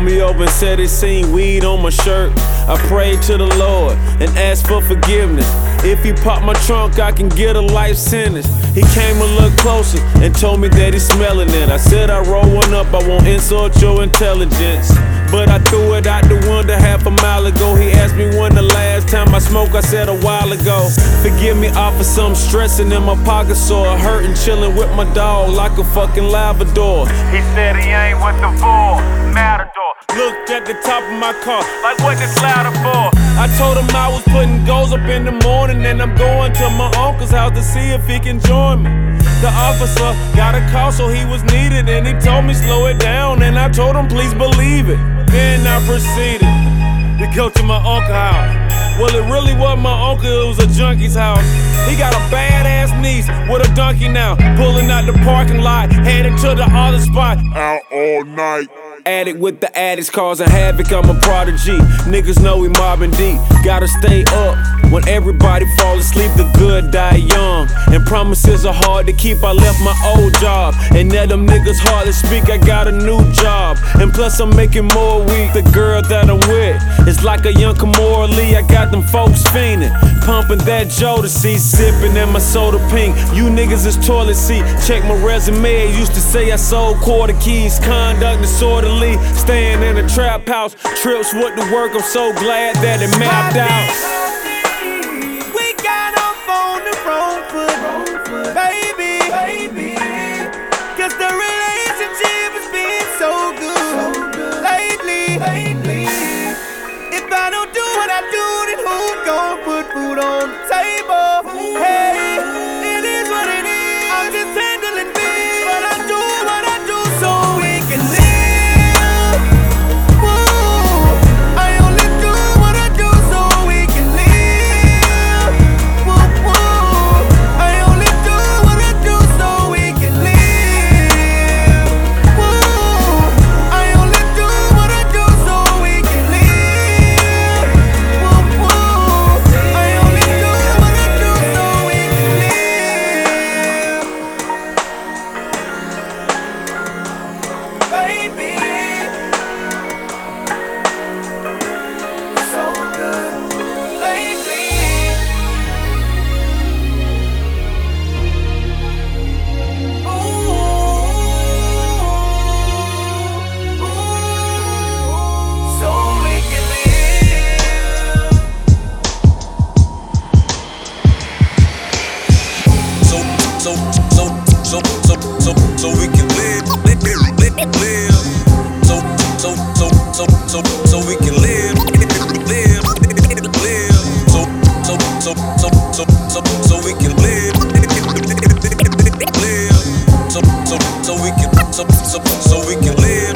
pulled me over and said he seen weed on my shirt. I prayed to the Lord and asked for forgiveness. If he pop my trunk, I can get a life sentence. He came a little closer and told me that he's smelling it. I said I roll one up, I won't insult your intelligence. But I threw it out the window half a mile ago. He asked me when the last time I smoked, I said a while ago. Forgive me off of some stressing in my pocket sore, hurting, chilling with my dog like a fucking Labrador. He said he ain't with the bull, Matador. Looked at the top of my car, like what this louder for? I told him I was putting goals up in the morning, and I'm going to my uncle's house to see if he can join me. The officer got a call, so he was needed, and he told me slow it down, and I told him please believe it. Then I proceeded to go to my uncle's house. Well, it really wasn't my uncle, it was a junkie's house. He got a badass niece with a donkey now, pulling out the parking lot, headed to the other spot. Out all night. Addict with the addicts causing havoc, I'm a prodigy. Niggas know we mobbing deep. Gotta stay up when everybody fall asleep. The good die young, and promises are hard to keep. I left my old job, and now them niggas hardly speak. I got a new job, and plus I'm making more weed. The girl that I'm with is like a young Kimora Lee. I got them folks fiending, pumping that Jodeci, sipping in my soda pink. You niggas is toilet seat. Check my resume, it used to say I sold quarter keys. Conduct disorderly, staying in a trap house. Trips with the work, I'm so glad that it mapped out. We got up on the wrong foot, baby. Cause the relationship has been so good lately. If I don't do what I do, then who gon' put food on the table? Hey, it is what it is. I'm just handling things, but I do what I do so we can live. So we can live. So we can live. So we can live. So we can live.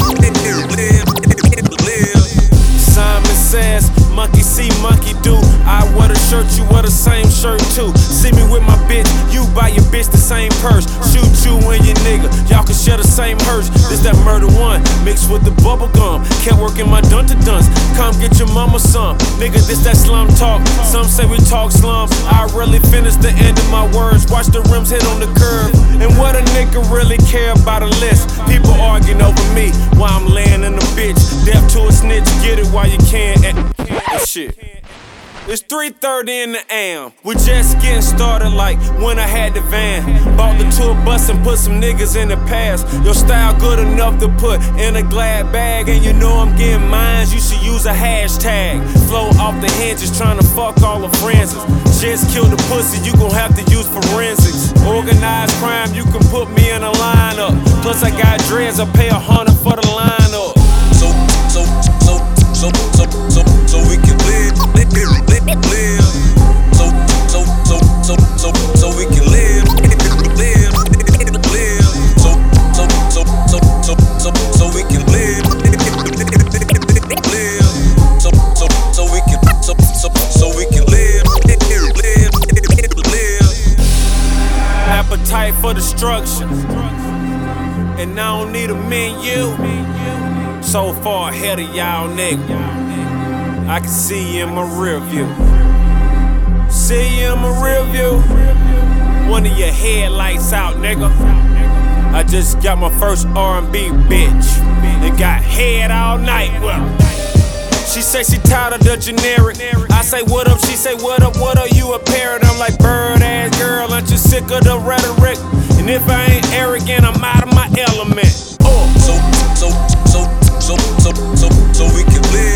Simon says, monkey see, monkey do. I wear the shirt, you wear the same shirt too. See me with my bitch, you buy your bitch the same purse. Shoot you and your nigga, y'all can share the same hearse. This that murder one, mixed with the bubble gum. Can't work in my dun-to-duns, come get your mama some. Nigga, this that slum talk, some say we talk slums. I really finish the end of my words, watch the rims hit on the curb. And what a nigga really care about a list? People arguing over me while I'm laying in the bitch. Deaf to a snitch, get it while you can. And shit. It's 3:30 in the AM. We just getting started like when I had the van. Bought the tour bus and put some niggas in the past. Your style good enough to put in a glad bag. And you know I'm getting mines, you should use a hashtag. Flow off the hinges, trying to fuck all the friends. Just kill the pussy, you gon' have to use forensics. Organized crime, you can put me in a lineup. Plus I got dreads, I pay 100 for the lineup. So we can live. So we can live. So we can live. So we can live. Appetite for destruction, and I don't need a menu. So far ahead of y'all, nigga. I can see you in my rear view. See you in my rear view. One of your headlights out, nigga. I just got my first R&B bitch, and got head all night with her. She say she tired of the generic. I say what up, she say what up, what are you a parrot? I'm like bird ass girl, aren't you sick of the rhetoric? And if I ain't arrogant, I'm out of my element. So we can live.